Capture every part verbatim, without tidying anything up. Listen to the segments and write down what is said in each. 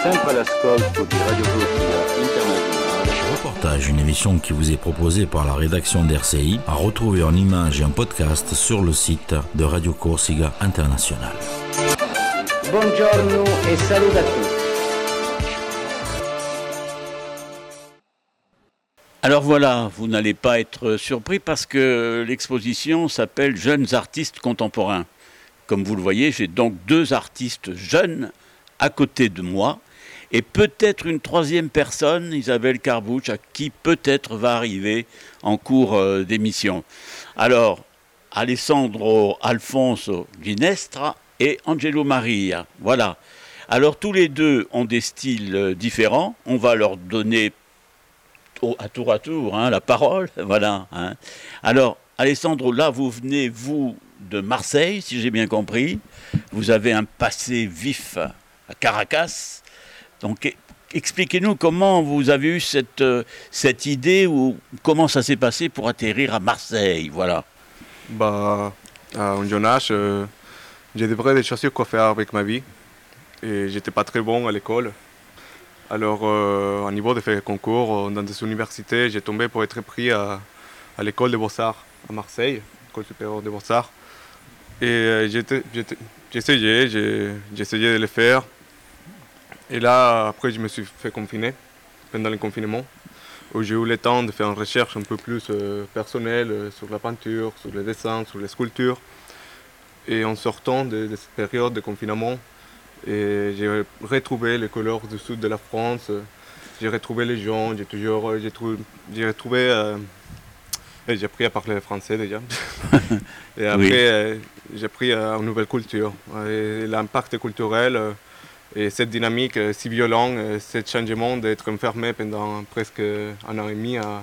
sempre all'ascolto di Radio Corsica Internazionale. Reportage, une émission qui vous est proposée par la rédaction d'R C I, à retrouver en images et en podcast sur le site de Radio Corsica Internazionale. Buongiorno e saluto a tutti. Alors voilà, vous n'allez pas être surpris parce que l'exposition s'appelle Jeunes artistes contemporains. Comme vous le voyez, j'ai donc deux artistes jeunes à côté de moi et peut-être une troisième personne, Isabelle Carbouche, à qui peut-être va arriver en cours euh, d'émission. Alors, Alessandro Alfonso Ginestra et Angelo Maria, voilà. Alors tous les deux ont des styles euh, différents, on va leur donner à tour à tour hein, la parole, voilà. Hein. Alors, Alessandro, là vous venez, vous, de Marseille, si j'ai bien compris. Vous avez un passé vif à Caracas. Donc, expliquez-nous comment vous avez eu cette, euh, cette idée ou comment ça s'est passé pour atterrir à Marseille, voilà. Bah, à un jeune âge, euh, j'ai devrais choisir quoi faire avec ma vie. Et j'étais pas très bon à l'école. Alors, euh, au niveau de faire concours dans des universités, j'ai tombé pour être pris à, à l'école des Beaux-Arts à Marseille, l'école supérieure des Beaux-Arts. Et euh, j'ai, j'ai, j'ai essayé, j'ai, j'ai essayé de le faire. Et là, après, je me suis fait confiner pendant le confinement, où j'ai eu le temps de faire une recherche un peu plus euh, personnelle euh, sur la peinture, sur le dessin, sur les sculptures. Et en sortant de, de cette période de confinement, et j'ai retrouvé les couleurs du sud de la France, j'ai retrouvé les gens, j'ai toujours, j'ai trouvé, j'ai retrouvé, euh, et j'ai appris à parler français déjà. Et après, oui. euh, j'ai appris euh, une nouvelle culture. Et l'impact culturel euh, et cette dynamique euh, si violente, euh, ce changement d'être enfermé pendant presque un an et demi à,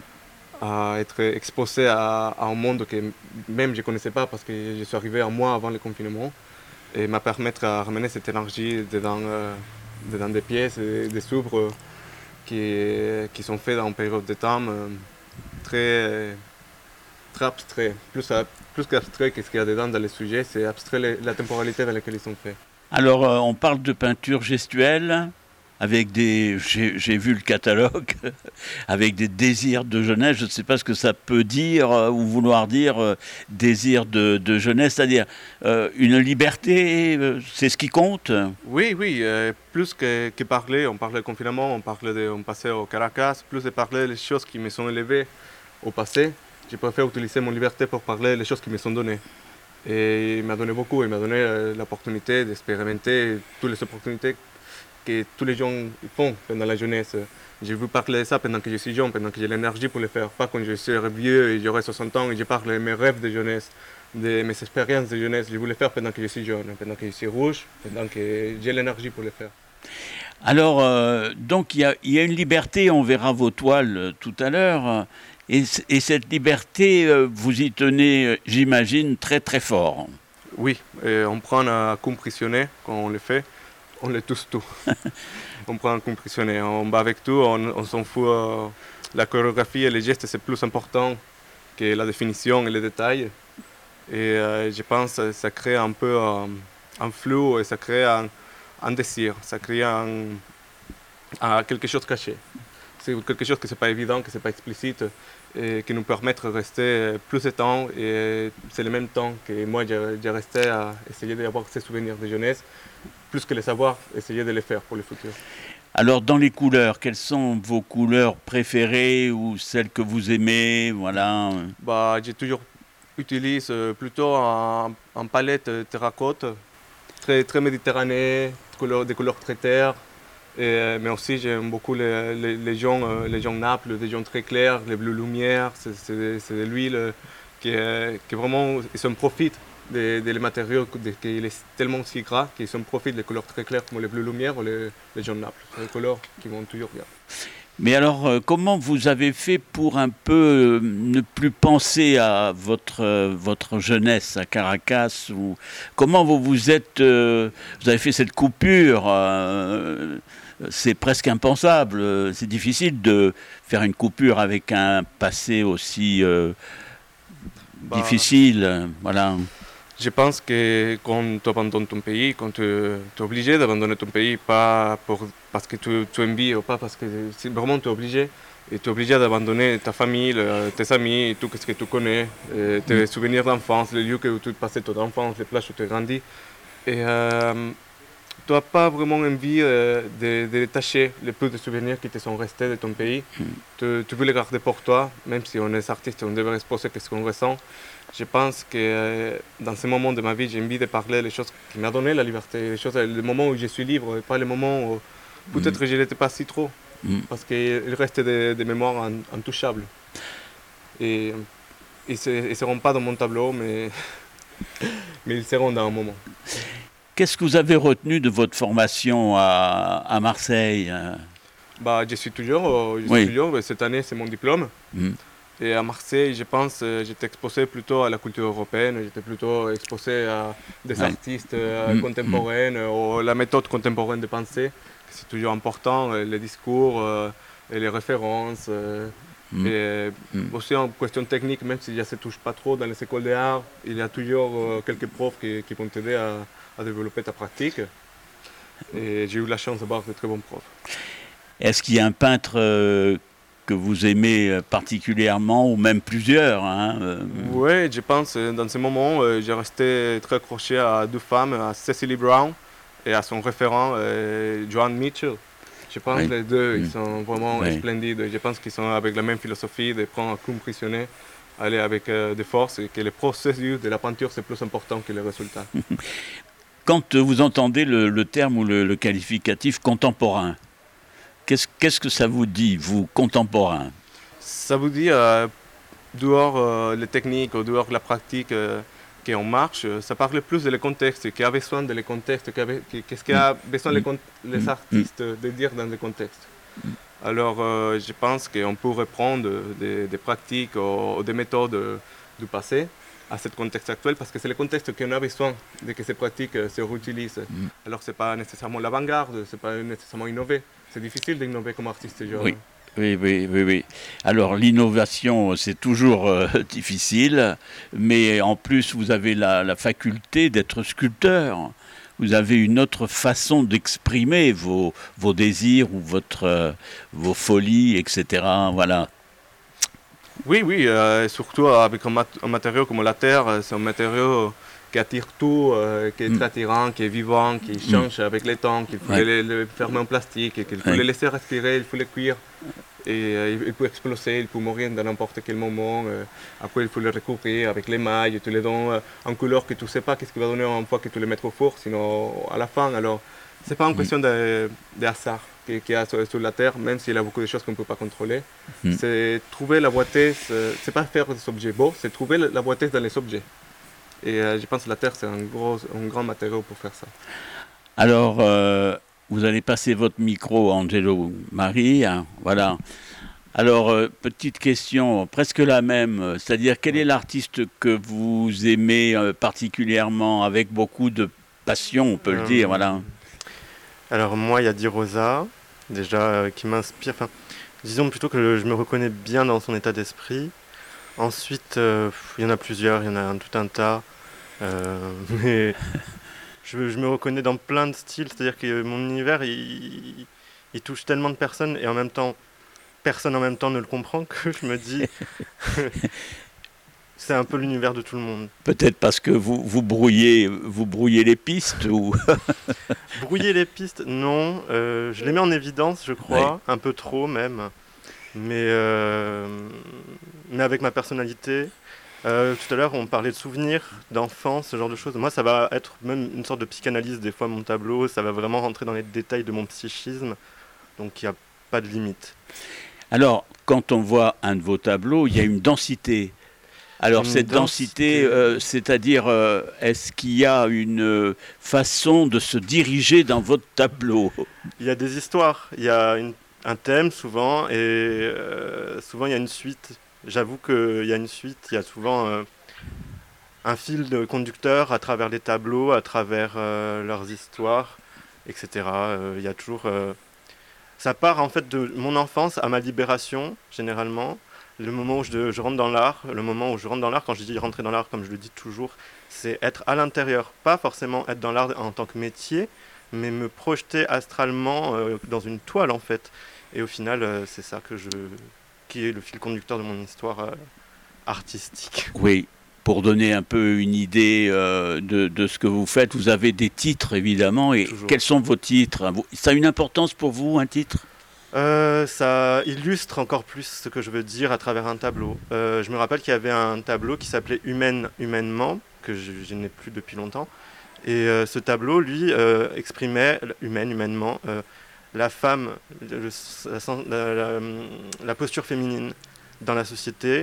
à être exposé à, à un monde que même je ne connaissais pas parce que je suis arrivé un mois avant le confinement. Et m'a permettre à ramener cette énergie dedans, euh, dedans des pièces, des, des œuvres qui, qui sont faites dans une période de temps euh, très, très abstrait. Plus, plus qu'abstrait que ce qu'il y a dedans dans les sujets, c'est abstrait les, la temporalité dans laquelle ils sont faits. Alors, euh, on parle de peinture gestuelle, avec des... J'ai, j'ai vu le catalogue, avec des désirs de jeunesse. Je ne sais pas ce que ça peut dire euh, ou vouloir dire euh, désir de, de jeunesse, c'est-à-dire euh, une liberté, euh, c'est ce qui compte. Oui, oui, euh, plus que, que parler, on parlait de confinement, on parlait de, on passait au Caracas, plus de parler des choses qui me sont élevées au passé, je préfère utiliser mon liberté pour parler des choses qui me sont données. Et il m'a donné beaucoup, il m'a donné euh, l'opportunité d'expérimenter toutes les opportunités que tous les gens font pendant la jeunesse. J'ai vu parler de ça pendant que je suis jeune, pendant que j'ai l'énergie pour le faire. Pas quand je serai vieux et j'aurai soixante ans et je parle de mes rêves de jeunesse, de mes expériences de jeunesse. Je voulais le faire pendant que je suis jeune, pendant que je suis rouge, pendant que j'ai l'énergie pour le faire. Alors, euh, donc il y, y a une liberté, on verra vos toiles euh, tout à l'heure, et, et cette liberté, euh, vous y tenez, euh, j'imagine, très très fort. Oui, et on prend un compressionné quand on le fait. On les touche tout. On prend un compressionné, on va avec tout, on, on s'en fout. Euh, la chorégraphie et les gestes, c'est plus important que la définition et les détails. Et euh, je pense que ça crée un peu euh, un flou et ça crée un, un désir, ça crée un, un, quelque chose caché. C'est quelque chose qui n'est pas évident, qui n'est pas explicite et qui nous permet de rester plus de temps. Et c'est le même temps que moi, j'ai, j'ai resté à essayer d'avoir ces souvenirs de jeunesse. Plus que les savoir, essayer de les faire pour le futur. Alors, dans les couleurs, quelles sont vos couleurs préférées ou celles que vous aimez, voilà. Bah, j'ai toujours utilisé plutôt un, un palette terracotte, très, très méditerranée, couleur, des couleurs très terres. Et, mais aussi, j'aime beaucoup les, les, les gens, les gens Naples, des gens très clairs, les bleues lumières. C'est, c'est, c'est de l'huile qui, qui vraiment, ils en profitent. Des, des matériaux qui est tellement si gras qu'ils en profitent des couleurs très claires comme les bleues lumières ou les, les jaunes Naples. C'est des couleurs qui vont toujours bien. Mais alors, euh, comment vous avez fait pour un peu euh, ne plus penser à votre, euh, votre jeunesse à Caracas ou comment vous vous êtes... Euh, vous avez fait cette coupure euh, c'est presque impensable. C'est difficile de faire une coupure avec un passé aussi euh, bah, difficile. Voilà. Je pense que quand tu abandonnes ton pays, quand tu es obligé d'abandonner ton pays, pas pour, parce que tu, tu aimes bien ou pas, parce que c'est vraiment tu es obligé. Et tu es obligé d'abandonner ta famille, le, tes amis, tout ce que tu connais, et tes mm. souvenirs d'enfance, les lieux où tu passais ton enfance, les plages où tu as grandi. Et euh, tu n'as pas vraiment envie euh, de, de détacher les peu de souvenirs qui te sont restés de ton pays. Mm. Tu, tu veux les garder pour toi, même si on est artiste, on devrait exposer ce qu'on ressent. Je pense que euh, dans ces moments de ma vie, j'ai envie de parler des choses qui m'ont donné la liberté, les, choses, les moments où je suis libre, et pas les moments où peut-être mm. je n'étais pas si trop, mm. parce qu'il reste des, des mémoires intouchables. Et ils ne seront pas dans mon tableau, mais, mais ils seront dans un moment. Qu'est-ce que vous avez retenu de votre formation à, à Marseille? bah, Je suis toujours, je suis oui. toujours, cette année c'est mon diplôme. Mm. Et à Marseille, je pense, j'étais exposé plutôt à la culture européenne, j'étais plutôt exposé à des ouais. artistes euh, mmh, contemporains, mmh. ou la méthode contemporaine de pensée. C'est toujours important, les discours, euh, et les références. Euh, mmh. Et mmh. aussi en question technique, même si ça ne se touche pas trop dans les écoles d'art, il y a toujours euh, quelques profs qui, qui vont t'aider à, à développer ta pratique. Et j'ai eu la chance d'avoir de très bons profs. Est-ce qu'il y a un peintre euh, que vous aimez particulièrement, ou même plusieurs hein, euh... Oui, je pense, dans ce moment, euh, j'ai resté très accroché à deux femmes, à Cecily Brown et à son référent, euh, Joan Mitchell. Je pense que oui. les deux, mmh. ils sont vraiment oui. splendides. Je pense qu'ils sont avec la même philosophie de prendre comme prisonnier, aller avec euh, des forces, et que le processus de la peinture, c'est plus important que le résultat. Quand vous entendez le, le terme ou le, le qualificatif contemporain, Qu'est-ce, qu'est-ce que ça vous dit, vous, contemporain? Ça vous dit, euh, dehors euh, les techniques, ou dehors la pratique euh, qu'on marche, ça parle plus de le contexte, qui a besoin de le contexte, qu'est-ce qu'il a besoin les, les mm. artistes mm. de dire dans le contexte. Mm. Alors, euh, je pense qu'on peut reprendre des, des pratiques ou, ou des méthodes du passé à ce contexte actuel, parce que c'est le contexte qu'on a besoin de que ces pratiques se réutilisent. Mm. Alors, ce n'est pas nécessairement l'avant-garde, ce n'est pas nécessairement innover. C'est difficile d'innover comme artiste jeune. Oui, oui, oui, oui, oui. Alors l'innovation, c'est toujours euh, difficile, mais en plus vous avez la, la faculté d'être sculpteur. Vous avez une autre façon d'exprimer vos, vos désirs ou votre, euh, vos folies, et cetera. Voilà. Oui, oui, euh, surtout avec un, mat- un matériau comme la terre, c'est un matériau qui attire tout, euh, qui est très attirant, qui est vivant, qui change mm. avec le temps, qu'il faut ouais. le, le fermer en plastique, et qu'il faut ouais. le laisser respirer, il faut le cuire. Et euh, il peut exploser, il peut mourir dans n'importe quel moment. Euh, après, il faut le recouvrir avec les mailles, tu le donnes euh, en couleur que tu ne sais pas qu'est-ce qu'il va donner une fois que tu le mets au four, sinon à la fin. Alors, ce n'est pas une question de, de hasard qu'il y a sur, sur la Terre, même s'il y a beaucoup de choses qu'on ne peut pas contrôler. Mm. C'est trouver la boîtesse, ce n'est pas faire des objets beaux, c'est trouver la boîtesse dans les objets. Et euh, je pense que la terre, c'est un, gros, un grand matériau pour faire ça. Alors, euh, vous allez passer votre micro à Angelo Marie. Hein, voilà. Alors, euh, petite question, presque la même. C'est-à-dire, quel est l'artiste que vous aimez euh, particulièrement, avec beaucoup de passion, on peut euh, le dire, voilà. Alors, moi, il y a Di Rosa, déjà, euh, qui m'inspire. Enfin, disons plutôt que je me reconnais bien dans son état d'esprit. Ensuite, euh, il y en a plusieurs, il y en a un, tout un tas. Euh, mais je, je me reconnais dans plein de styles, c'est-à-dire que mon univers, il, il touche tellement de personnes, et en même temps, personne en même temps ne le comprend, que je me dis, c'est un peu l'univers de tout le monde. Peut-être parce que vous, vous, brouillez, vous brouillez les pistes ou... Brouiller les pistes, non. Euh, je les mets en évidence, je crois, ouais. un peu trop même. Mais, euh, mais avec ma personnalité. Euh, tout à l'heure, on parlait de souvenirs, d'enfance, ce genre de choses. Moi, ça va être même une sorte de psychanalyse, des fois, mon tableau. Ça va vraiment rentrer dans les détails de mon psychisme. Donc, il n'y a pas de limite. Alors, quand on voit un de vos tableaux, il y a une densité. Alors, une cette densité, densité euh, c'est-à-dire, euh, est-ce qu'il y a une euh, façon de se diriger dans votre tableau? Il y a des histoires, il y a une un thème souvent, et euh, souvent il y a une suite. J'avoue qu'il y a une suite, il y a souvent euh, un fil de conducteur à travers les tableaux, à travers euh, leurs histoires, et cetera. Euh, il y a toujours... Euh, ça part en fait de mon enfance à ma libération, généralement. le moment où je, je rentre dans l'art, le moment où je rentre dans l'art, quand je dis rentrer dans l'art, comme je le dis toujours, c'est être à l'intérieur, pas forcément être dans l'art en tant que métier, mais me projeter astralement euh, dans une toile en fait. Et au final, euh, c'est ça que je, qui est le fil conducteur de mon histoire euh, artistique. Oui, pour donner un peu une idée euh, de, de ce que vous faites, vous avez des titres évidemment. Et Toujours. Quels sont vos titres? Ça a une importance pour vous, un titre? Euh, ça illustre encore plus ce que je veux dire à travers un tableau. Euh, je me rappelle qu'il y avait un tableau qui s'appelait Humaine, humainement, que je, je n'ai plus depuis longtemps. Et euh, ce tableau, lui, euh, exprimait, humaine, humainement, euh, la femme, le, la, la, la posture féminine dans la société,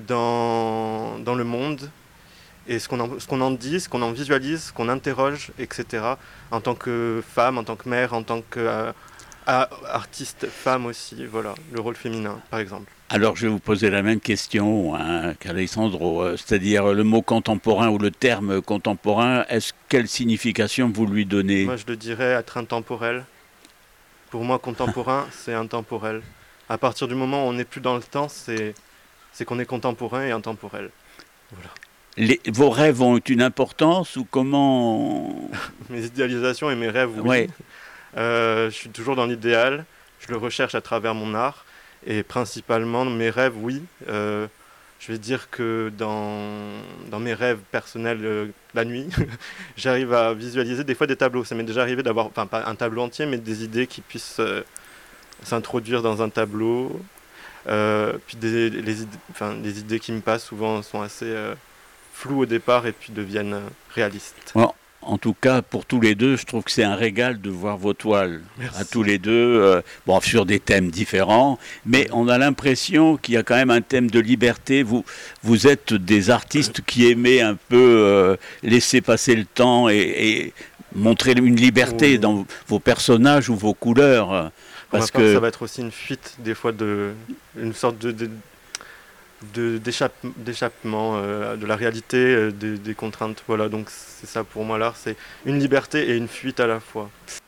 dans, dans le monde, et ce qu'on en, ce qu'on en dit, ce qu'on en visualise, ce qu'on interroge, et cetera, en tant que femme, en tant que mère, en tant que... Euh, Ah, artiste femme aussi, voilà, le rôle féminin par exemple. Alors je vais vous poser la même question hein, qu'Alessandro, c'est-à-dire le mot contemporain ou le terme contemporain, est-ce quelle signification vous lui donnez? Moi je le dirais être intemporel. Pour moi contemporain c'est intemporel. À partir du moment où on n'est plus dans le temps, c'est, c'est qu'on est contemporain et intemporel. Voilà. Les, vos rêves ont une importance ou comment? Mes idéalisations et mes rêves, oui. Ouais. Euh, je suis toujours dans l'idéal, je le recherche à travers mon art et principalement mes rêves, oui. Euh, je vais dire que dans, dans mes rêves personnels, euh, la nuit, j'arrive à visualiser des fois des tableaux. Ça m'est déjà arrivé d'avoir, enfin pas un tableau entier, mais des idées qui puissent euh, s'introduire dans un tableau. Euh, puis des, les, idées, enfin, les idées qui me passent souvent sont assez euh, floues au départ et puis deviennent euh, réalistes. Bon. En tout cas, pour tous les deux, je trouve que c'est un régal de voir vos toiles. Merci. À tous les deux, euh, bon, sur des thèmes différents, mais on a l'impression qu'il y a quand même un thème de liberté. Vous, vous êtes des artistes qui aimaient un peu euh, laisser passer le temps et, et montrer une liberté oui. dans vos personnages ou vos couleurs. Parce que ça va être aussi une fuite, des fois, de, une sorte de... de... De, d'échappe, d'échappement euh, de la réalité, euh, des, des contraintes. Voilà, donc c'est ça pour moi l'art, c'est une liberté et une fuite à la fois.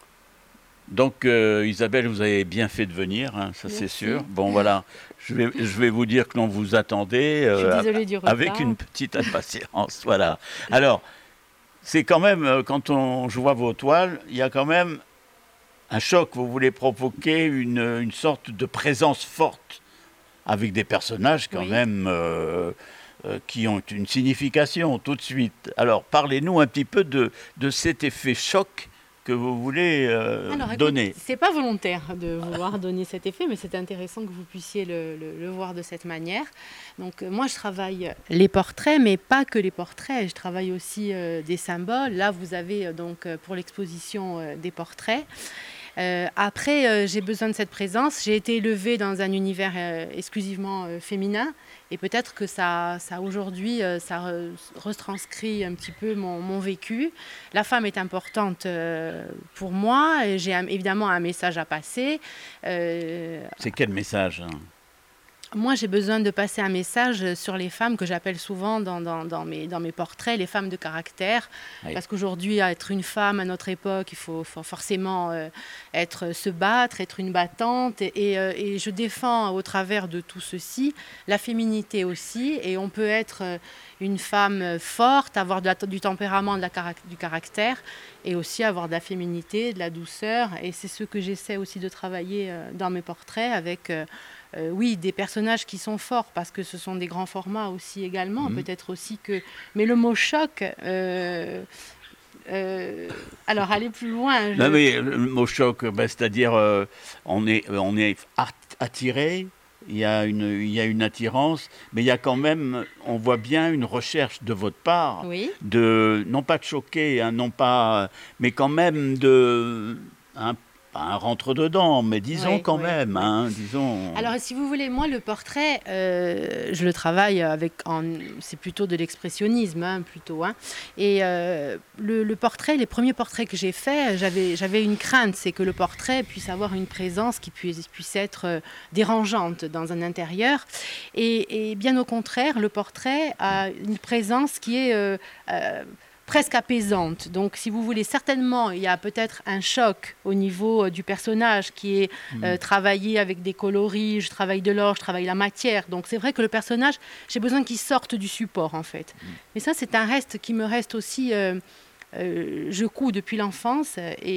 Donc euh, Isabelle, vous avez bien fait de venir, hein, ça Merci. C'est sûr. Bon voilà, je vais, je vais vous dire que l'on vous attendait euh, avec une petite impatience. Voilà. Alors, c'est quand même, quand on, je vois vos toiles, il y a quand même un choc. Vous voulez provoquer une, une sorte de présence forte avec des personnages quand oui. même euh, euh, qui ont une signification tout de suite. Alors, parlez-nous un petit peu de, de cet effet choc que vous voulez euh, Alors, donner. Écoute, c'est pas volontaire de vouloir donner cet effet, mais c'est intéressant que vous puissiez le, le, le voir de cette manière. Donc, euh, moi, je travaille les portraits, mais pas que les portraits. Je travaille aussi euh, des symboles. Là, vous avez euh, donc pour l'exposition euh, des portraits. Euh, après, euh, j'ai besoin de cette présence. J'ai été élevée dans un univers euh, exclusivement euh, féminin et peut-être que ça, ça aujourd'hui, euh, ça re- retranscrit un petit peu mon, mon vécu. La femme est importante euh, pour moi. Et j'ai un, évidemment un message à passer. Euh, C'est quel message hein? Moi, j'ai besoin de passer un message sur les femmes que j'appelle souvent dans, dans, dans, mes, dans mes portraits, les femmes de caractère. Oui. Parce qu'aujourd'hui, être une femme à notre époque, il faut, faut forcément euh, être, se battre, être une battante. Et, euh, et je défends au travers de tout ceci la féminité aussi. Et on peut être une femme forte, avoir de la, du tempérament, de la, du caractère, et aussi avoir de la féminité, de la douceur. Et c'est ce que j'essaie aussi de travailler euh, dans mes portraits avec... Euh, Euh, oui, des personnages qui sont forts parce que ce sont des grands formats aussi également, mmh. peut-être aussi que... Mais le mot choc, euh, euh, alors aller plus loin... Je... Non mais le mot choc, ben, c'est-à-dire euh, on est, on est attiré, il y a une, il y a une attirance, mais il y a quand même, on voit bien une recherche de votre part, oui. de, non pas de choquer, hein, non pas, mais quand même de... Hein, pas un rentre-dedans, mais disons oui, quand oui, même, oui. Hein, disons... Alors, si vous voulez, moi, le portrait, euh, je le travaille avec... En, c'est plutôt de l'expressionnisme, hein, plutôt. Hein. Et euh, le, le portrait, les premiers portraits que j'ai faits, j'avais, j'avais une crainte, c'est que le portrait puisse avoir une présence qui puisse, puisse être euh, dérangeante dans un intérieur. Et, et bien au contraire, le portrait a une présence qui est... Euh, euh, presque apaisante. Donc, si vous voulez, certainement, il y a peut-être un choc au niveau euh, du personnage qui est euh, mmh. travaillé avec des coloris, je travaille de l'or, je travaille la matière. Donc, c'est vrai que le personnage, j'ai besoin qu'il sorte du support, en fait. Mmh. Mais ça, c'est un reste qui me reste aussi... Euh, euh, je couds depuis l'enfance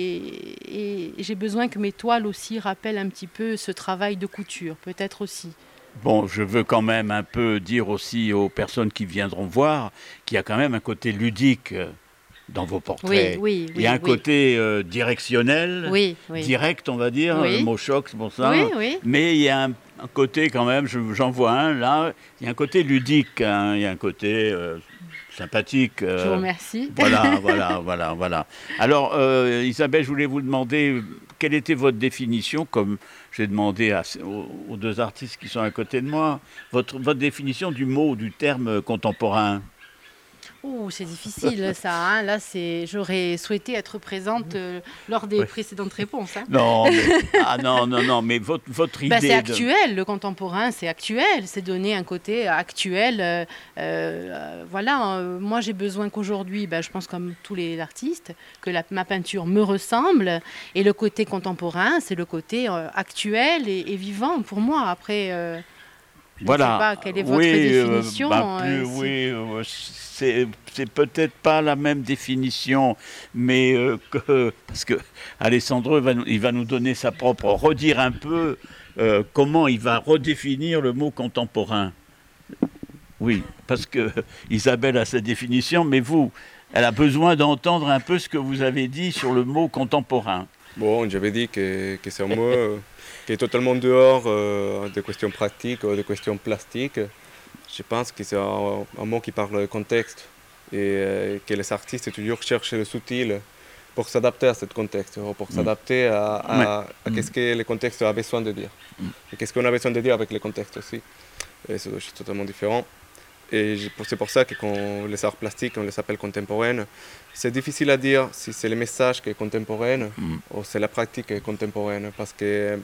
et, et j'ai besoin que mes toiles aussi rappellent un petit peu ce travail de couture, peut-être aussi. Bon, je veux quand même un peu dire aussi aux personnes qui viendront voir qu'il y a quand même un côté ludique dans vos portraits. Oui, oui, oui, il y a un oui. côté euh, directionnel, oui, oui. direct, on va dire, oui. le mot choc, c'est pour ça. Oui, oui. Mais il y a un, un côté quand même, je, j'en vois un là, il y a un côté ludique, hein, il y a un côté... Euh, sympathique. Euh, je vous remercie. Voilà, voilà, voilà, voilà. Alors, euh, Isabelle, je voulais vous demander quelle était votre définition, comme j'ai demandé à, aux, aux deux artistes qui sont à côté de moi, votre, votre définition du mot, du terme contemporain. Oh, c'est difficile ça. Hein. Là, c'est... j'aurais souhaité être présente euh, lors des oui. précédentes réponses. Hein. Non, mais... ah non, non, non, mais votre, votre idée. Ben, c'est actuel, de... le contemporain, c'est actuel. C'est donner un côté actuel. Euh, euh, voilà, euh, moi j'ai besoin qu'aujourd'hui, ben, je pense comme tous les artistes, que la, ma peinture me ressemble. Et le côté contemporain, c'est le côté euh, actuel et, et vivant pour moi. Après. Euh, Je voilà. ne sais pas quelle est votre oui, définition. Euh, bah, plus, euh, oui, euh, c'est, c'est peut-être pas la même définition, mais euh, que, parce que Alessandro va, il va nous donner sa propre, redire un peu euh, comment il va redéfinir le mot contemporain. Oui, parce que Isabelle a sa définition, mais vous, elle a besoin d'entendre un peu ce que vous avez dit sur le mot contemporain. Bon, j'avais dit que, que c'est un mot euh, qui est totalement dehors euh, des questions pratiques, des questions plastiques. Je pense que c'est un, un mot qui parle de contexte et euh, que les artistes toujours cherchent le subtil pour s'adapter à ce contexte, pour mmh. s'adapter à, à, ouais. à mmh. ce que le contexte a besoin de dire. Mmh. Et qu'est-ce qu'on a besoin de dire avec le contexte aussi. Et c'est, c'est totalement différent. Et c'est pour ça que quand les arts plastiques, on les appelle contemporaines, c'est difficile à dire si c'est le message qui est contemporain mmh. ou c'est la pratique qui est contemporaine. Parce que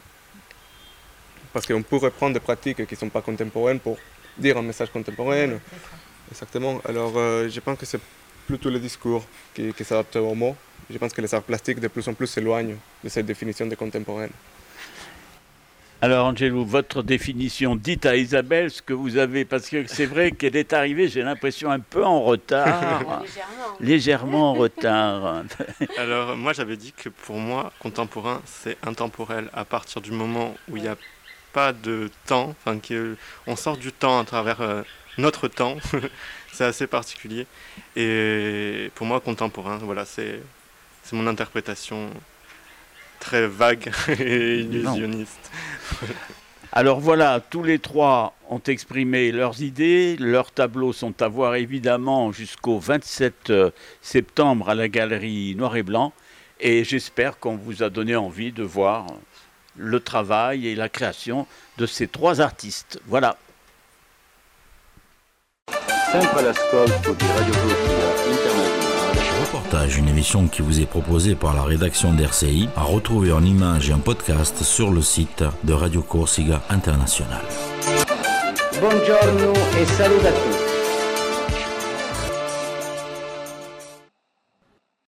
parce qu'on pourrait prendre des pratiques qui ne sont pas contemporaines pour dire un message contemporain. Exactement. Alors euh, je pense que c'est plutôt le discours qui, qui s'adapte au mot. Je pense que les arts plastiques de plus en plus s'éloignent de cette définition de contemporaine. Alors, Angelou, votre définition, dites à Isabelle ce que vous avez, parce que c'est vrai qu'elle est arrivée, j'ai l'impression, un peu en retard. Légèrement. Légèrement en retard. Alors, moi, j'avais dit que pour moi, contemporain, c'est intemporel. À partir du moment où il n'y a pas de temps, enfin, qu'on sort du temps à travers euh, notre temps, c'est assez particulier. Et pour moi, contemporain, voilà, c'est, c'est mon interprétation très vague et illusionniste. Alors voilà, tous les trois ont exprimé leurs idées. Leurs tableaux sont à voir évidemment jusqu'au vingt-sept septembre à la galerie Noir et Blanc. Et j'espère qu'on vous a donné envie de voir le travail et la création de ces trois artistes. Voilà. Sempre all'ascolto di Radio Corsica Internazionale. Reportage, une émission qui vous est proposée par la rédaction d'R C I, à retrouver en images et en podcast sur le site de Radio Corsica Internazionale. Buongiorno e saluto a tutti.